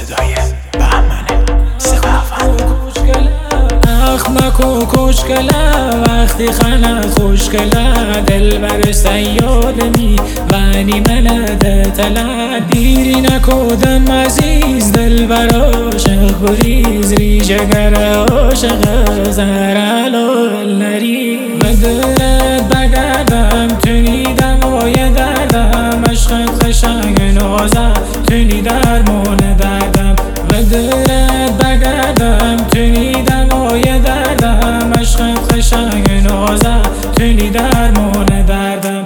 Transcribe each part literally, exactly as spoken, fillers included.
صدای بهمن سپهبد. اخمکو کشکله وقتی خلق خوشکله دلبر سیادمی وانی ملده تله دیری نکودم عزیز دلبر عاشق گریز ریشگر عاشق زهرالو نری بدرد بگردم تونیدم وای دردم عشقت قشنگ نازم تونی درمون دردم بدرد بگردم تونیدم وای دردم عشقت قشنگ نازم تونی درمون دردم.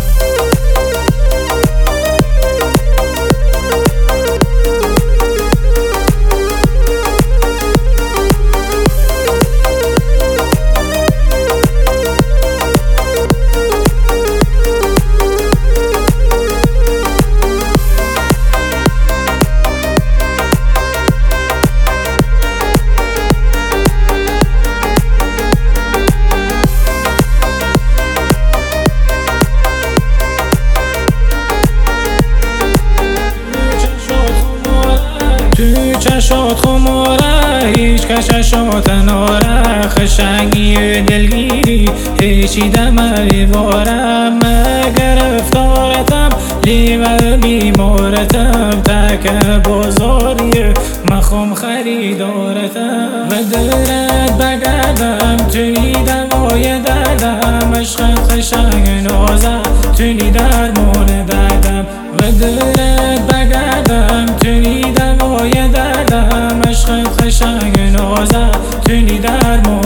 تو چشات خماره هیچ کششات ناره خشنگی دلگیری هیچی دمری بارم گرفتارتم لیور بیمارتم تک بازاری مخوم خریدارتم بدرد بگردم تونیدم وای دردم عشقت قشنگ نازم تونی درمون دردم بدرد بگردم تونیدم وای دردم عشقت قشنگ نازم تونی درمون